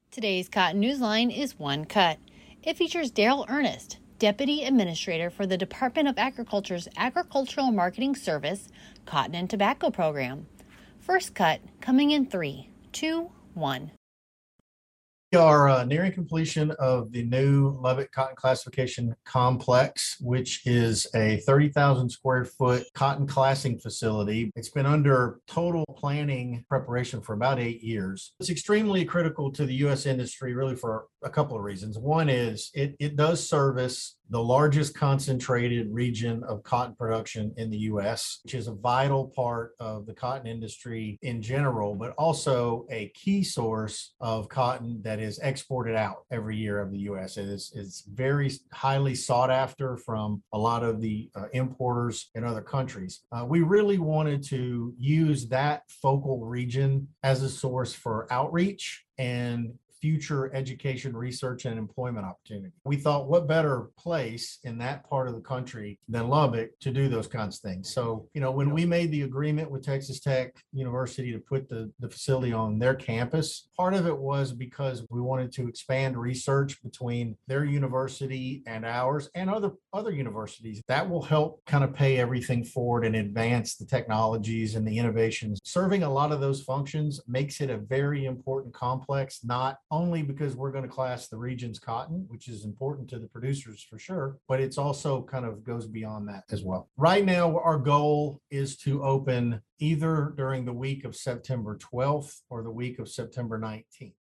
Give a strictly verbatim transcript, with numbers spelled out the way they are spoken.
Today's Cotton Newsline is One Cut. It features Daryl Ernest, Deputy Administrator for the Department of Agriculture's Agricultural Marketing Service Cotton and Tobacco Program. First cut coming in three, two, one. We are uh, nearing completion of the new Lubbock Cotton Classification Complex, which is a thirty thousand square foot cotton classing facility. It's been under total planning preparation for about eight years. It's extremely critical to the U S industry, really, for a couple of reasons. One is it, it does service the largest concentrated region of cotton production in the U S, which is a vital part of the cotton industry in general, but also a key source of cotton that is exported out every year of the U S. It is it's very highly sought after from a lot of the uh, importers in other countries. Uh, we really wanted to use that focal region as a source for outreach and future education, research, and employment opportunity. We thought, what better place in that part of the country than Lubbock to do those kinds of things? So, you know, when we made the agreement with Texas Tech University to put the, the facility on their campus, part of it was because we wanted to expand research between their university and ours and other, other universities. That will help kind of pay everything forward and advance the technologies and the innovations. Serving a lot of those functions makes it a very important complex, not only because we're going to class the region's cotton, which is important to the producers for sure, but it's also kind of goes beyond that as well. Right now, our goal is to open either during the week of September twelfth or the week of September nineteenth.